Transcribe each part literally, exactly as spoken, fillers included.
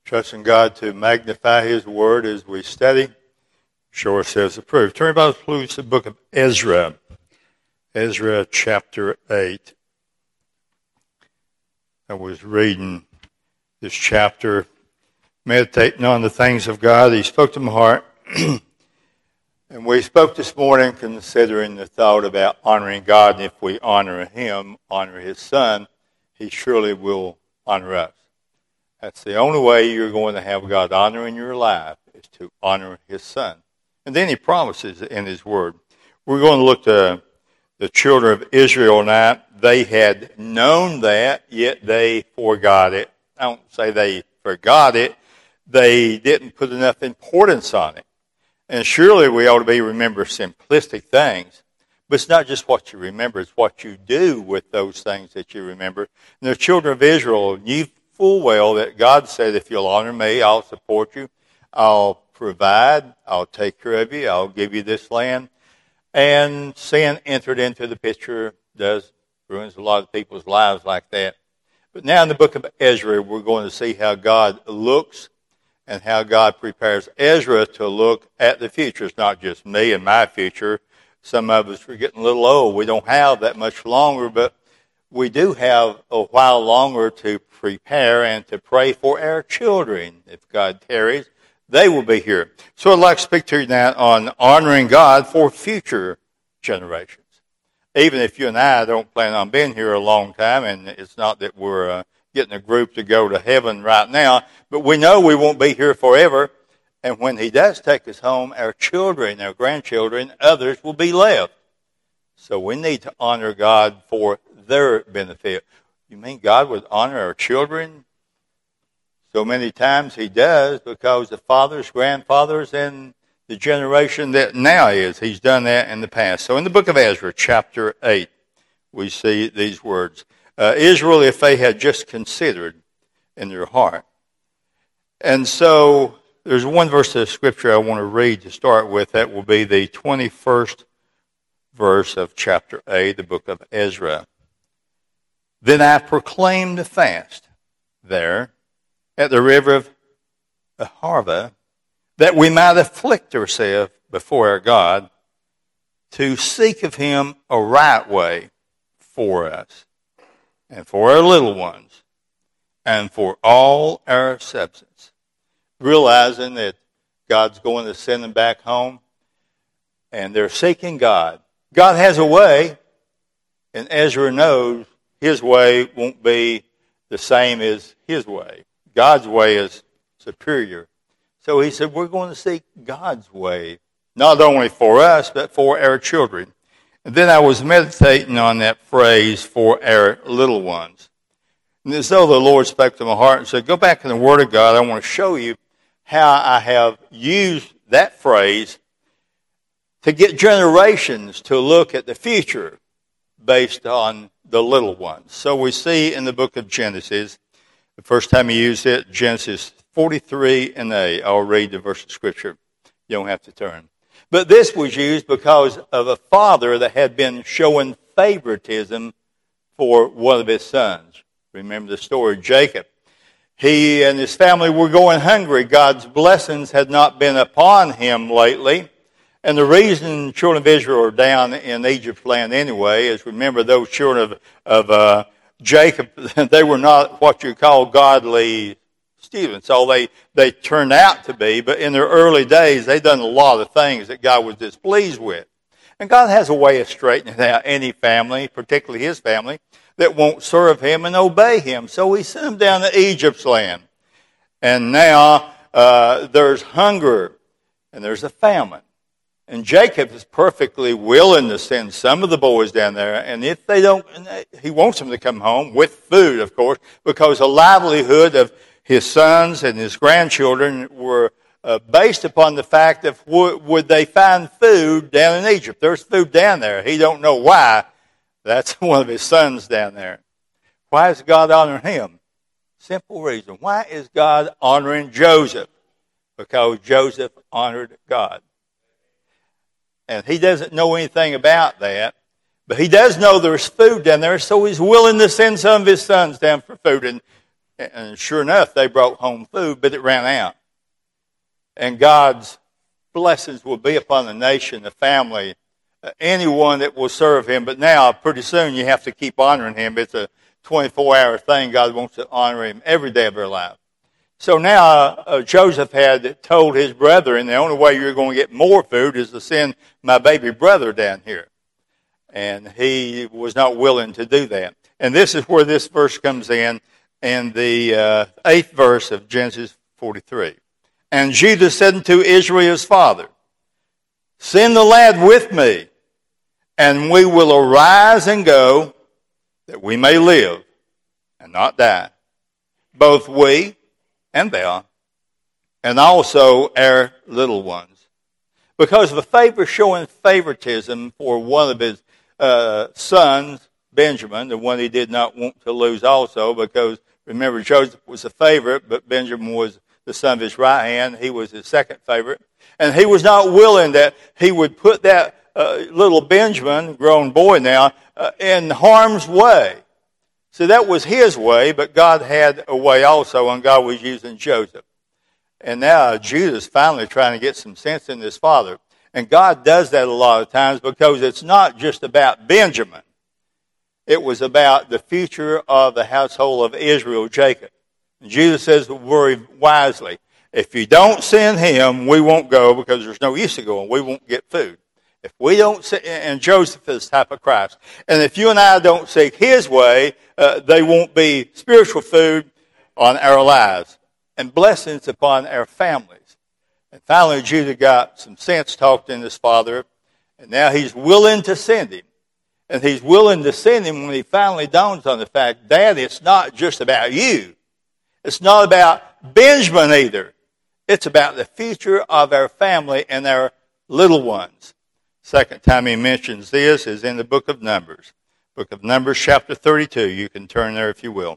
Trusting God to magnify His Word as we study. Show ourselves approved. Turn about, please, to the book of Ezra. Ezra chapter eight. I was reading this chapter, meditating on the things of God. He spoke to my heart. And we spoke this morning considering the thought about honoring God. And if we honor Him, honor His Son, He surely will honor us. That's the only way you're going to have God honor in your life, is to honor His Son. And then He promises in His Word. We're going to look to the children of Israel now. They had known that, yet they forgot it. I don't say they forgot it. They didn't put enough importance on it. And surely we ought to be remember simplistic things. But it's not just what you remember, it's what you do with those things that you remember. And the children of Israel knew full well that God said, if you'll honor me, I'll support you. I'll provide. I'll take care of you. I'll give you this land. And sin entered into the picture, does ruins a lot of people's lives like that. But now in the book of Ezra, we're going to see how God looks and how God prepares Ezra to look at the future. It's not just me and my future. Some of us are getting a little old. We don't have that much longer, but we do have a while longer to prepare and to pray for our children. If God tarries, they will be here. So I'd like to speak to you now on honoring God for future generations. Even if you and I don't plan on being here a long time, and it's not that we're uh, getting a group to go to heaven right now, but we know we won't be here forever. And when He does take us home, our children, our grandchildren, others will be left. So we need to honor God for their benefit. You mean God would honor our children? So many times He does, because the fathers, grandfathers, and the generation that now is, He's done that in the past. So in the book of Ezra, chapter eight, we see these words. Uh, Israel, if they had just considered in their heart. And so there's one verse of Scripture I want to read to start with. That will be the twenty-first verse of chapter eight, the book of Ezra. Then I proclaimed a fast there at the river of Ahava, that we might afflict ourselves before our God, to seek of Him a right way for us, and for our little ones, and for all our substance. Realizing that God's going to send them back home, and they're seeking God. God has a way, and Ezra knows His way won't be the same as His way. God's way is superior. So he said, we're going to seek God's way, not only for us, but for our children. And then I was meditating on that phrase, for our little ones. And as though the Lord spoke to my heart and said, go back in the Word of God. I want to show you how I have used that phrase to get generations to look at the future based on the little ones. So we see in the book of Genesis, the first time he used it, Genesis forty-three and A. I'll read the verse of Scripture. You don't have to turn. But this was used because of a father that had been showing favoritism for one of his sons. Remember the story of Jacob. He and his family were going hungry. God's blessings had not been upon him lately. And the reason children of Israel are down in Egypt's land anyway is, remember, those children of, of uh, Jacob, they were not what you call godly students. So they, they turned out to be, but in their early days, they'd done a lot of things that God was displeased with. And God has a way of straightening out any family, particularly His family, that won't serve Him and obey Him. So He sent them down to Egypt's land. And now uh, there's hunger and there's a famine. And Jacob is perfectly willing to send some of the boys down there. And if they don't, he wants them to come home with food, of course, because the livelihood of his sons and his grandchildren were uh, based upon the fact of w- would they find food down in Egypt. There's food down there. He don't know why. That's one of his sons down there. Why is God honoring him? Simple reason. Why is God honoring Joseph? Because Joseph honored God. And he doesn't know anything about that. But he does know there's food down there, so he's willing to send some of his sons down for food. And And sure enough, they brought home food, but it ran out. And God's blessings will be upon the nation, the family, uh, anyone that will serve him. But now, pretty soon, you have to keep honoring him. It's a twenty-four hour thing. God wants to honor him every day of their life. So now uh, Joseph had told his brethren, the only way you're going to get more food is to send my baby brother down here. And he was not willing to do that. And this is where this verse comes in, in the uh, eighth verse of Genesis forty-three. And Judah said unto Israel his father, send the lad with me, and we will arise and go, that we may live and not die, both we and thou, and also our little ones. Because of a favor showing favoritism for one of his uh, sons, Benjamin, the one he did not want to lose also, because remember Joseph was a favorite, but Benjamin was the son of his right hand. He was his second favorite. And he was not willing that he would put that uh, little Benjamin, grown boy now, uh, in harm's way. So that was his way, but God had a way also, and God was using Joseph. And now Judah's finally trying to get some sense in his father. And God does that a lot of times because it's not just about Benjamin. It was about the future of the household of Israel, Jacob. And Jesus says very wisely, if you don't send him, we won't go because there's no use to going. We won't get food. If we don't, see, and Joseph is the type of Christ. And if you and I don't seek his way, uh, they won't be spiritual food on our lives and blessings upon our families. And finally, Judah got some sense talked in his father, and now he's willing to send him. And he's willing to send him when he finally dawns on the fact, Dad, it's not just about you. It's not about Benjamin either. It's about the future of our family and our little ones. Second time he mentions this is in the book of Numbers. Book of Numbers, chapter thirty-two. You can turn there if you will.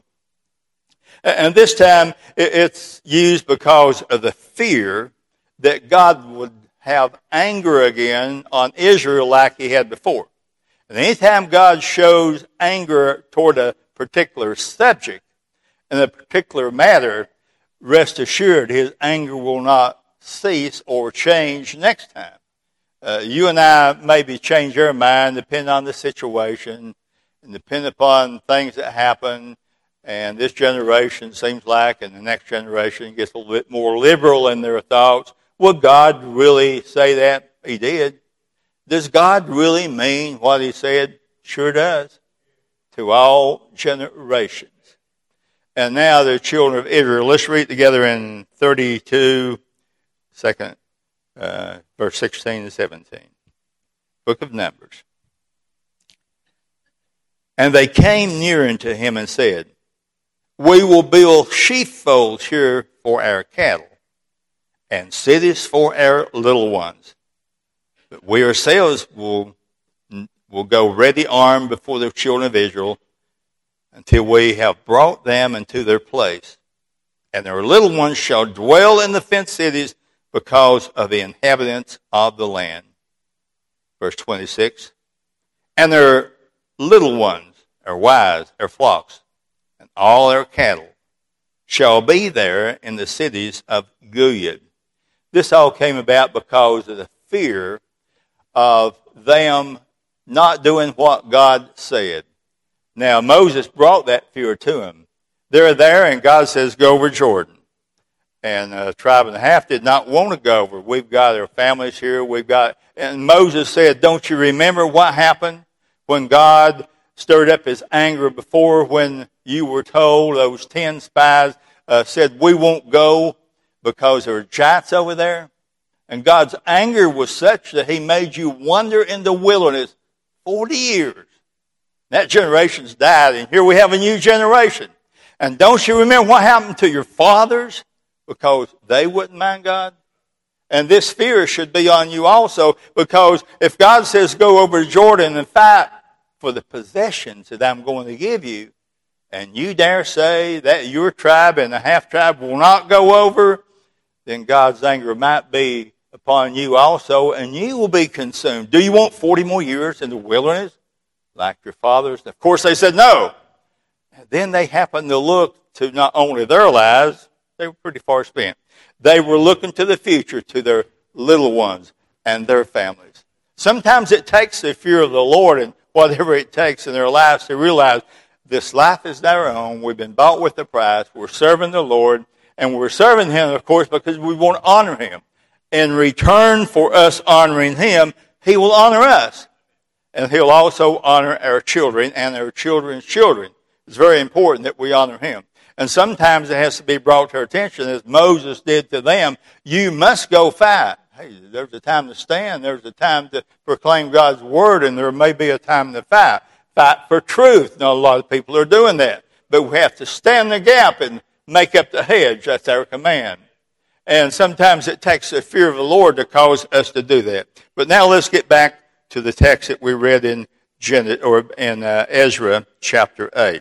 And this time it's used because of the fear that God would have anger again on Israel like he had before. And anytime God shows anger toward a particular subject in a particular matter, rest assured his anger will not cease or change next time. Uh, you and I maybe change our mind depending on the situation and depending upon things that happen. And this generation seems like, and the next generation gets a little bit more liberal in their thoughts. Would God really say that? He did. Does God really mean what he said? Sure does. To all generations. And now the children of Israel. Let's read together in thirty-two, second, uh, verse sixteen and seventeen. Book of Numbers. And they came near unto him and said, we will build sheepfolds here for our cattle, and cities for our little ones. But we ourselves will, will go ready armed before the children of Israel, until we have brought them into their place. And their little ones shall dwell in the fenced cities because of the inhabitants of the land. Verse twenty-six. And their little ones, their wives, their flocks, and all their cattle shall be there in the cities of Gilead. This all came about because of the fear of them not doing what God said. Now, Moses brought that fear to him. They're there, and God says, go over Jordan. And a tribe and a half did not want to go over. We've got our families here. We've got, and Moses said, don't you remember what happened when God stirred up his anger before, when you were told those ten spies uh, said, we won't go because there are giants over there? And God's anger was such that he made you wander in the wilderness forty years. That generation's died, and here we have a new generation. And don't you remember what happened to your fathers? Because they wouldn't mind God. And this fear should be on you also, because if God says go over to Jordan and fight for the possessions that I'm going to give you, and you dare say that your tribe and the half-tribe will not go over, then God's anger might be upon you also, and you will be consumed. Do you want forty more years in the wilderness like your fathers? Of course they said no. then they happened to look to not only their lives, they were pretty far spent. They were looking to the future, to their little ones and their families. Sometimes it takes the fear of the Lord and whatever it takes in their lives to realize this life is their own. We've been bought with a price. We're serving the Lord, and we're serving Him, of course, because we want to honor Him. In return for us honoring Him, He will honor us. And He'll also honor our children and our children's children. It's very important that we honor Him. And sometimes it has to be brought to our attention, as Moses did to them, you must go fight. Hey, there's a time to stand. There's a time to proclaim God's word, and there may be a time to fight. Fight for truth. Now, a lot of people are doing that. But we have to stand the gap and make up the hedge. That's our command. And sometimes it takes the fear of the Lord to cause us to do that. But now let's get back to the text that we read in Gen- or in uh, Ezra chapter eight.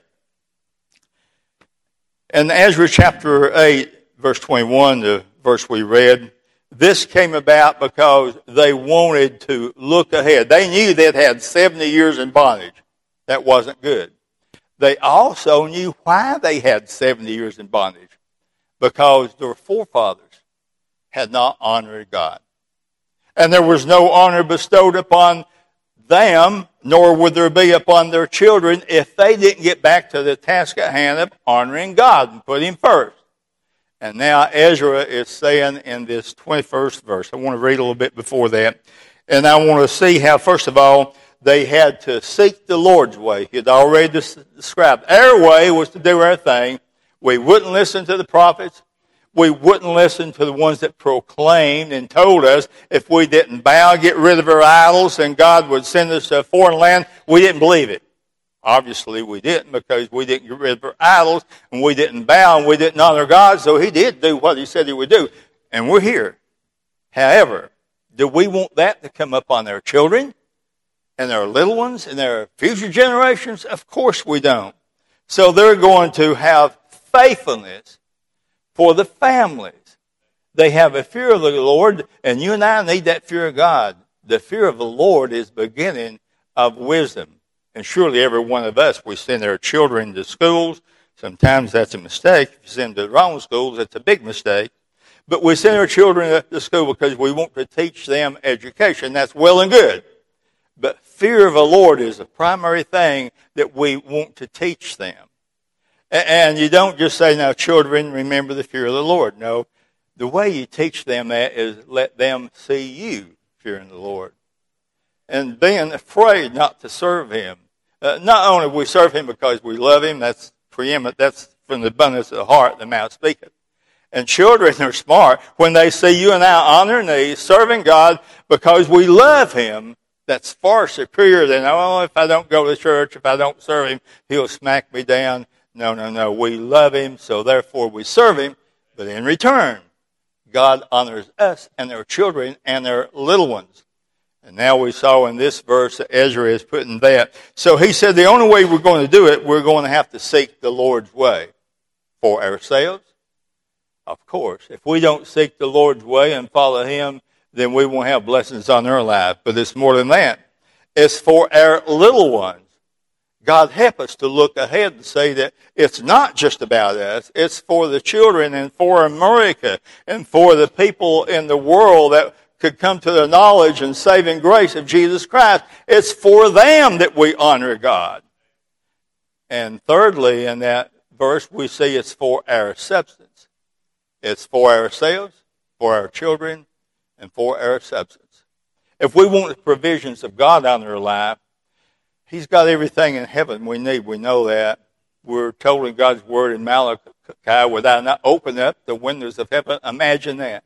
In Ezra chapter eight, verse twenty-one, the verse we read, this came about because they wanted to look ahead. They knew they'd had seventy years in bondage. That wasn't good. They also knew why they had seventy years in bondage. Because their forefathers had not honored God. And there was no honor bestowed upon them, nor would there be upon their children if they didn't get back to the task at hand of honoring God and put Him first. And now Ezra is saying in this twenty-first verse, I want to read a little bit before that, and I want to see how, first of all, they had to seek the Lord's way. He had already described. Our way was to do our thing. We wouldn't listen to the prophets. We wouldn't listen to the ones that proclaimed and told us if we didn't bow, get rid of our idols, and God would send us to a foreign land. We didn't believe it. Obviously, we didn't, because we didn't get rid of our idols, and we didn't bow, and we didn't honor God, so He did do what He said He would do. And we're here. However, do we want that to come up on our children and their little ones and their future generations? Of course we don't. So they're going to have faithfulness for the families. They have a fear of the Lord, and you and I need that fear of God. The fear of the Lord is the beginning of wisdom. And surely every one of us, we send our children to schools. Sometimes that's a mistake. If you send them to the wrong schools, that's a big mistake. But we send our children to school because we want to teach them education. That's well and good. But fear of the Lord is the primary thing that we want to teach them. And you don't just say, now, children, remember the fear of the Lord. No, the way you teach them that is let them see you fearing the Lord. And being afraid not to serve Him. Uh, not only we serve Him because we love Him, that's preeminent, that's from the abundance of the heart, the mouth speaketh. And children are smart. When they see you and I on our knees serving God because we love Him, that's far superior than, oh, if I don't go to church, if I don't serve Him, He'll smack me down. No, no, no. We love Him, so therefore we serve Him. But in return, God honors us and our children and their little ones. And now we saw in this verse that Ezra is putting that. So he said the only way we're going to do it, we're going to have to seek the Lord's way for ourselves. Of course, if we don't seek the Lord's way and follow Him, then we won't have blessings on our life. But it's more than that. It's for our little ones. God help us to look ahead and say that it's not just about us. It's for the children and for America and for the people in the world that could come to the knowledge and saving grace of Jesus Christ. It's for them that we honor God. And thirdly, in that verse, we see it's for our substance. It's for ourselves, for our children, and for our substance. If we want the provisions of God on our life, He's got everything in heaven we need. We know that. We're told in God's Word in Malachi, without not opening up the windows of heaven. Imagine that.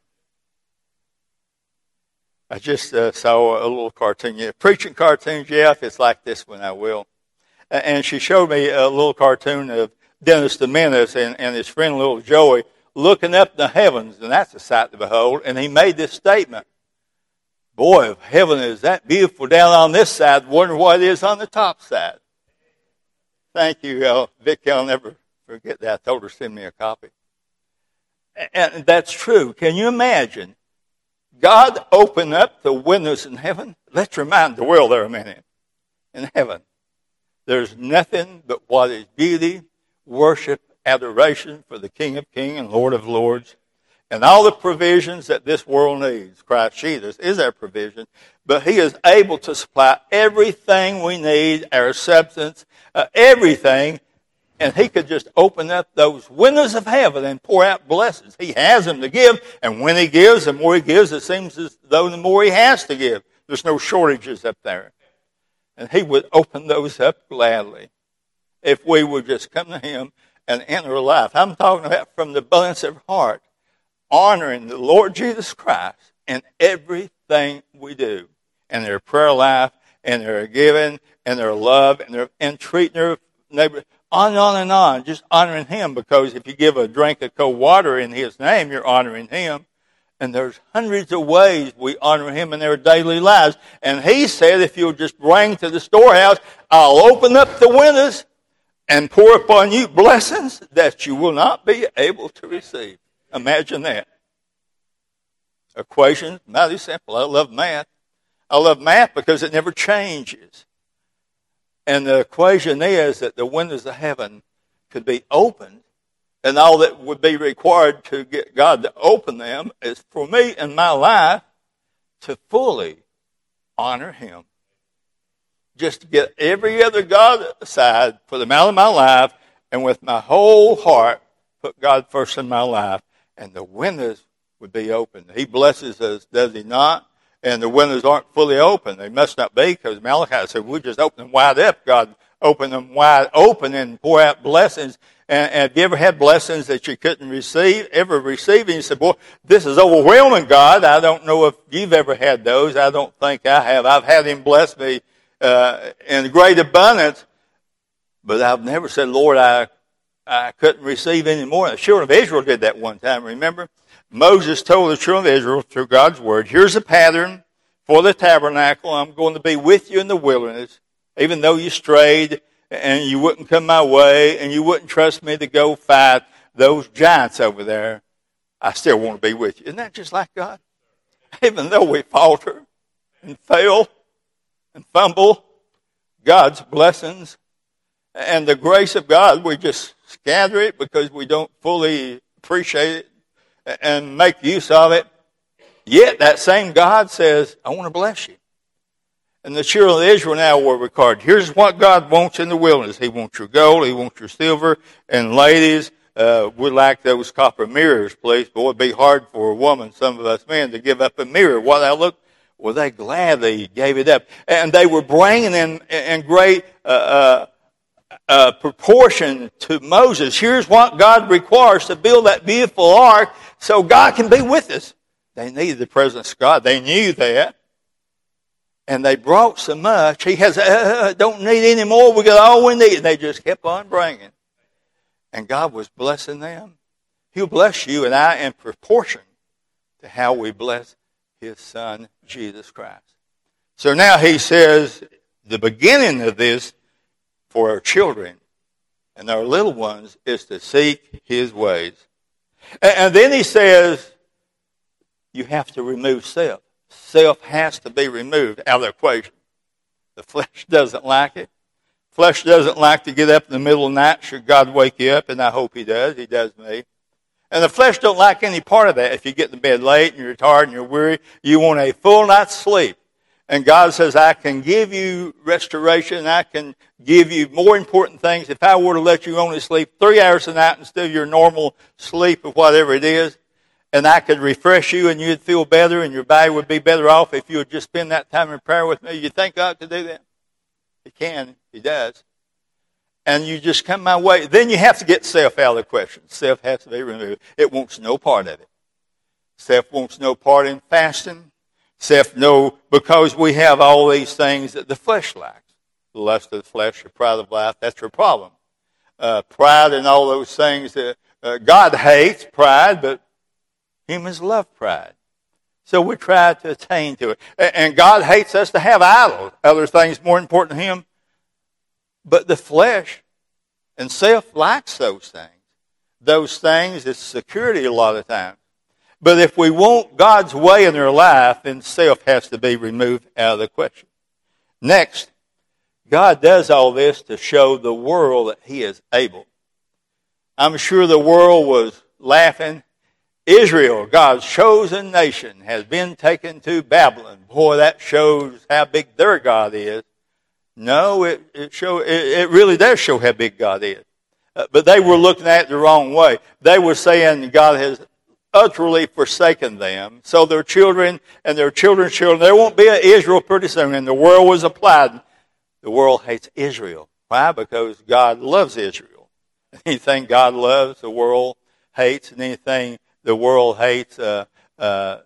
I just uh, saw a little cartoon. Yeah, preaching cartoons, yeah, if it's like this one, I will. And she showed me a little cartoon of Dennis the Menace and, and his friend little Joey looking up in the heavens, and that's a sight to behold. And he made this statement. Boy, if heaven is that beautiful down on this side, wonder what it is on the top side. Thank you, uh, Vicky. I'll never forget that. I told her to send me a copy. And that's true. Can you imagine God opened up the windows in heaven? Let's remind the world there a minute. In heaven, there's nothing but what is beauty worship, adoration for the King of Kings and Lord of Lords, and all the provisions that this world needs. Christ Jesus is our provision, but he is able to supply everything we need, our substance, uh, everything, and he could just open up those windows of heaven and pour out blessings. He has them to give, and when he gives, the more he gives, it seems as though the more he has to give. There's no shortages up there. And he would open those up gladly if we would just come to him and enter life. I'm talking about from the abundance of heart, honoring the Lord Jesus Christ in everything we do, and their prayer life, and their giving, and their love, and their and treating their neighbor, on and on and on, just honoring him, because if you give a drink of cold water in his name, you're honoring him. And there's hundreds of ways we honor him in their daily lives. And he said, if you'll just bring to the storehouse, I'll open up the windows and pour upon you blessings that you will not be able to receive. Imagine that. Equation, mighty simple. I love math. I love math because it never changes. And the equation is that the windows of heaven could be opened, and all that would be required to get God to open them is for me in my life to fully honor him. Just to get every other God aside, put them out of my life, and with my whole heart, put God first in my life, and the windows would be open. He blesses us, does he not? And the windows aren't fully open. They must not be, because Malachi said, we just open them wide up. God opened them wide open and pour out blessings. And, and have you ever had blessings that you couldn't receive, ever receive? And you said, boy, this is overwhelming, God. I don't know if you've ever had those. I don't think I have. I've had him bless me uh, in great abundance, but I've never said, Lord, I I couldn't receive any more. The children of Israel did that one time, remember? Moses told the children of Israel through God's word, here's a pattern for the tabernacle. I'm going to be with you in the wilderness, even though you strayed and you wouldn't come my way and you wouldn't trust me to go fight those giants over there. I still want to be with you. Isn't that just like God? Even though we falter and fail and fumble, God's blessings and the grace of God, we just scatter it because we don't fully appreciate it and make use of it. Yet that same God says, I want to bless you. And the children of Israel now were recorded. Here's what God wants in the wilderness. He wants your gold. He wants your silver. And ladies, uh, we like those copper mirrors, please. Boy, it'd be hard for a woman, some of us men, to give up a mirror. While they look, well, they gladly gave it up. And they were bringing in, in great uh, uh, uh, proportion to Moses. Here's what God requires to build that beautiful ark so God can be with us. They needed the presence of God. They knew that. And they brought so much. He has, uh, don't need any more. We got all we need. And they just kept on bringing. And God was blessing them. He'll bless you and I in proportion to how we bless his son, Jesus Christ. So now he says the beginning of this for our children and our little ones is to seek his ways. And then he says you have to remove self. Self has to be removed out of the equation. The flesh doesn't like it. Flesh doesn't like to get up in the middle of the night should God wake you up, and I hope he does. He does me. And the flesh don't like any part of that. If you get in bed late and you're tired and you're weary, you want a full night's sleep. And God says, I can give you restoration. I can give you more important things. If I were to let you only sleep three hours a night instead of your normal sleep of whatever it is, and I could refresh you and you'd feel better and your body would be better off if you would just spend that time in prayer with me. You think God could do that? He can. He does. And you just come my way. Then you have to get self out of the question. Self has to be removed. It wants no part of it. Self wants no part in fasting. Self no, because we have all these things that the flesh lacks. The lust of the flesh, the pride of life, that's your problem. Uh, pride and all those things that uh, God hates pride, but humans love pride. So we try to attain to it. And God hates us to have idols. Other things more important to him. But the flesh and self likes those things. Those things is security a lot of times. But if we want God's way in our life, then self has to be removed out of the question. Next, God does all this to show the world that he is able. I'm sure the world was laughing. Israel, God's chosen nation, has been taken to Babylon. Boy, that shows how big their God is. No, it it, show, it, it really does show how big God is. Uh, but they were looking at it the wrong way. They were saying God has utterly forsaken them. So their children and their children's children, there won't be an Israel pretty soon. And the world was applied. The world hates Israel. Why? Because God loves Israel. Anything God loves, the world hates. And anything the world hates, uh, uh,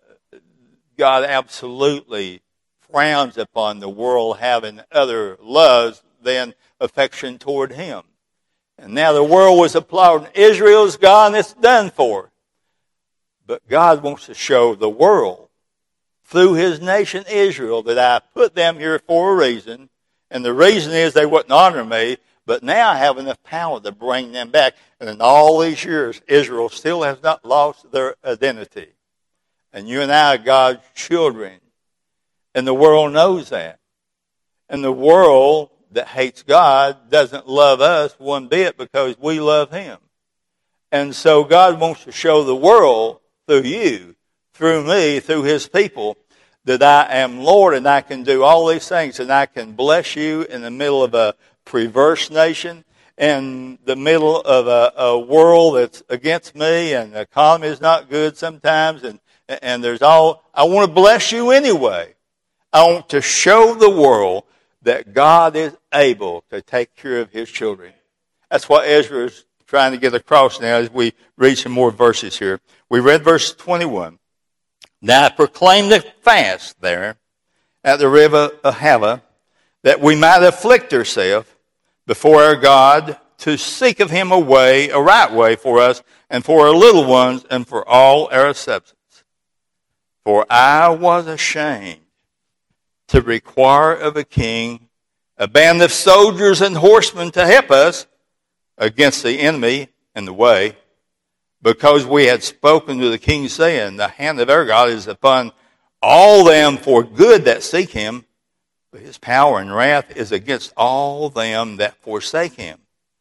God absolutely frowns upon the world having other loves than affection toward Him. And now the world was applauding Israel's gone, it's done for. But God wants to show the world through His nation Israel that I put them here for a reason. And the reason is they wouldn't honor me, but now I have enough power to bring them back. And in all these years, Israel still has not lost their identity. And you and I are God's children. And the world knows that. And the world that hates God doesn't love us one bit because we love Him. And so God wants to show the world through you, through me, through His people, that I am Lord and I can do all these things and I can bless you in the middle of a perverse nation, in the middle of a, a world that's against me and the economy is not good sometimes and, and there's all, I want to bless you anyway. I want to show the world that God is able to take care of His children. That's what Ezra is trying to get across now as we read some more verses here. We read verse twenty-one. Now I proclaimed the fast there at the river Ahava, that we might afflict ourselves before our God to seek of Him a way, a right way for us and for our little ones and for all our substance. For I was ashamed to require of a king a band of soldiers and horsemen to help us against the enemy in the way, because we had spoken to the king, saying, the hand of our God is upon all them for good that seek Him, but His power and wrath is against all them that forsake Him.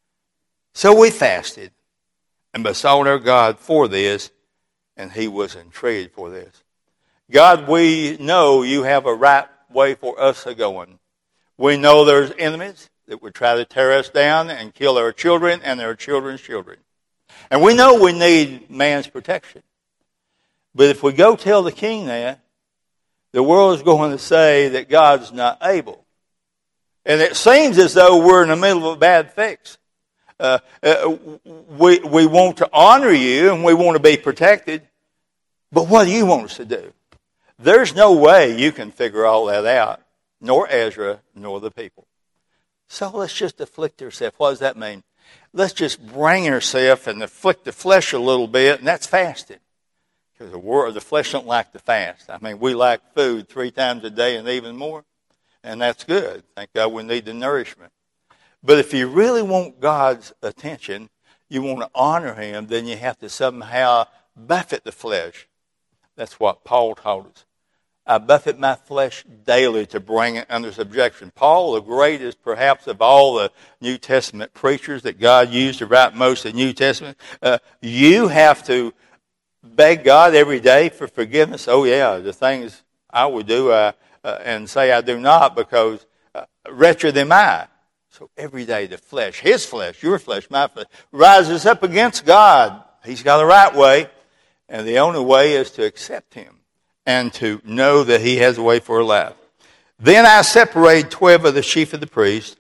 So we fasted and besought our God for this, and He was entreated for this. God, we know You have a right way for us a going. We know there's enemies that would try to tear us down and kill our children and our children's children. And we know we need man's protection. But if we go tell the king that, the world is going to say that God's not able. And it seems as though we're in the middle of a bad fix. Uh, uh, we, we want to honor You and we want to be protected. But what do You want us to do? There's no way you can figure all that out, nor Ezra, nor the people. So let's just afflict ourselves. What does that mean? Let's just bring ourselves and afflict the flesh a little bit, and that's fasting. Because the world, the flesh don't like to fast. I mean, we like food three times a day and even more, and that's good. Thank God we need the nourishment. But if you really want God's attention, you want to honor Him, then you have to somehow buffet the flesh. That's what Paul told us. I buffet my flesh daily to bring it under subjection. Paul, the greatest perhaps of all the New Testament preachers that God used to write most of the New Testament, uh, you have to beg God every day for forgiveness. Oh yeah, the things I would do uh, uh, and say I do not, because uh, wretched am I. So every day the flesh, His flesh, your flesh, my flesh, rises up against God. He's got a right way, and the only way is to accept Him and to know that He has a way for our life. Then I separated twelve of the chief of the priests,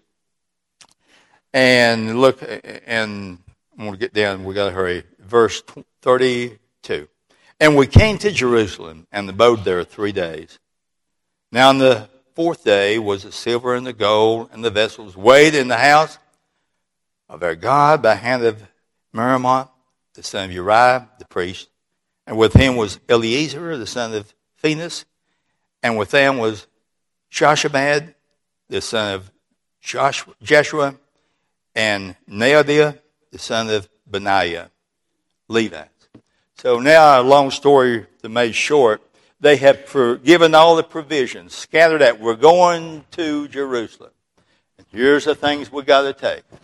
and look, and I'm going to get down, we got to hurry. Verse thirty-two. And we came to Jerusalem and abode there three days. Now on the fourth day was the silver and the gold and the vessels weighed in the house of our God by hand of Merimont, the son of Uriah, the priest. And with him was Eleazar, the son of Phinehas. And with them was Joshabad, the son of Joshua, Jeshua, and Neadiah, the son of Benaiah, Levites. So now, a long story to make short, they have given all the provisions, scattered out. We're going to Jerusalem. And here's the things we got to take.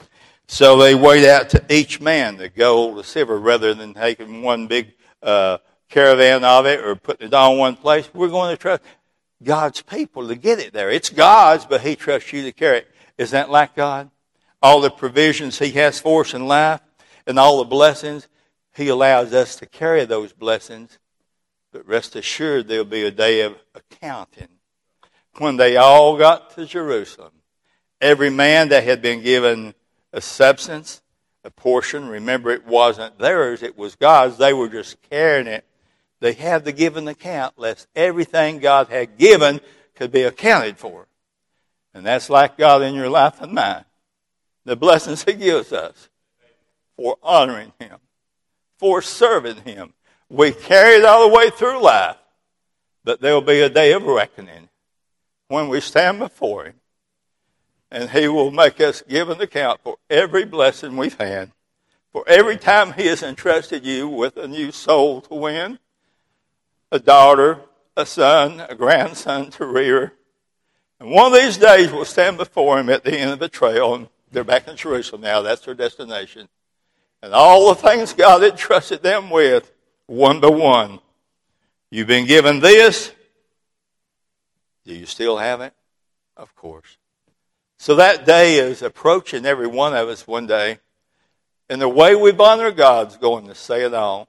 So they weighed out to each man the gold, the silver, rather than taking one big uh, caravan of it or putting it all in one place. We're going to trust God's people to get it there. It's God's, but He trusts you to carry it. Isn't that like God? All the provisions He has for us in life and all the blessings, He allows us to carry those blessings. But rest assured, there'll be a day of accounting. When they all got to Jerusalem, every man that had been given a substance, a portion, remember it wasn't theirs, it was God's. They were just carrying it. They had to give an account lest everything God had given could be accounted for. And that's like God in your life and mine. The blessings He gives us for honoring Him, for serving Him. We carry it all the way through life. But there will be a day of reckoning when we stand before Him. And He will make us give an account for every blessing we've had. For every time He has entrusted you with a new soul to win, a daughter, a son, a grandson to rear. And one of these days we'll stand before Him at the end of the trail. And they're back in Jerusalem now. That's their destination. And all the things God had trusted them with, one by one. You've been given this. Do you still have it? Of course. So that day is approaching every one of us one day. And the way we honor God's going to say it all.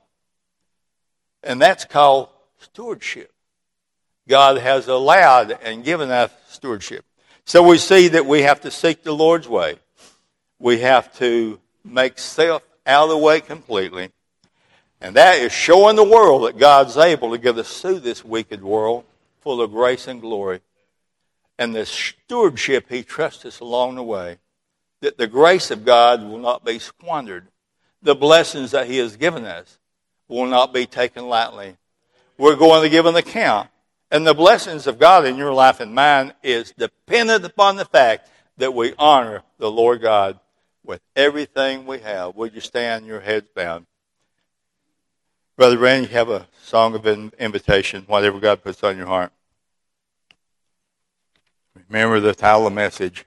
And that's called stewardship. God has allowed and given us stewardship. So we see that we have to seek the Lord's way. We have to make self out of the way completely. And that is showing the world that God's able to get us through this wicked world full of grace and glory. And the stewardship He trusts us along the way. That the grace of God will not be squandered. The blessings that He has given us will not be taken lightly. We're going to give an account. And the blessings of God in your life and mine is dependent upon the fact that we honor the Lord God with everything we have. Would you stand, your heads bowed? Brother Randy, you have a song of invitation, whatever God puts on your heart. Remember the title of the message.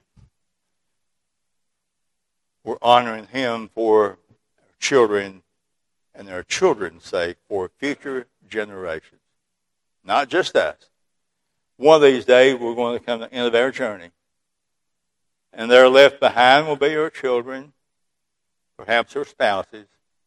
We're honoring Him for our children and their children's sake, for future generations. Not just us. One of these days, we're going to come to the end of our journey. And there left behind will be our children, perhaps our spouses.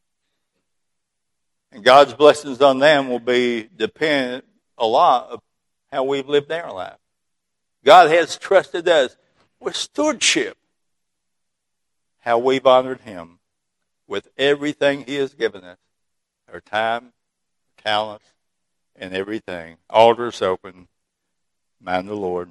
And God's blessings on them will be dependent a lot of how we've lived our life. God has trusted us with stewardship, how we've honored Him with everything He has given us, our time, talents, and everything. Altars open. Mind the Lord.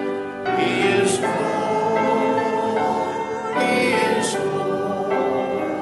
He is Lord.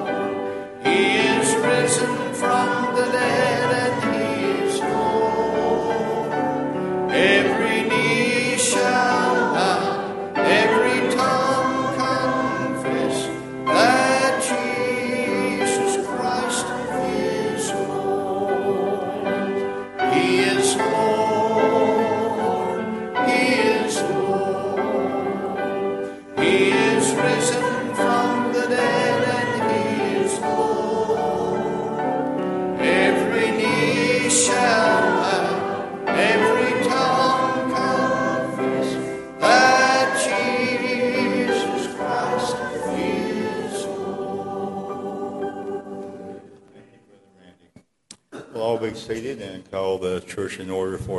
be seated and call the church in order for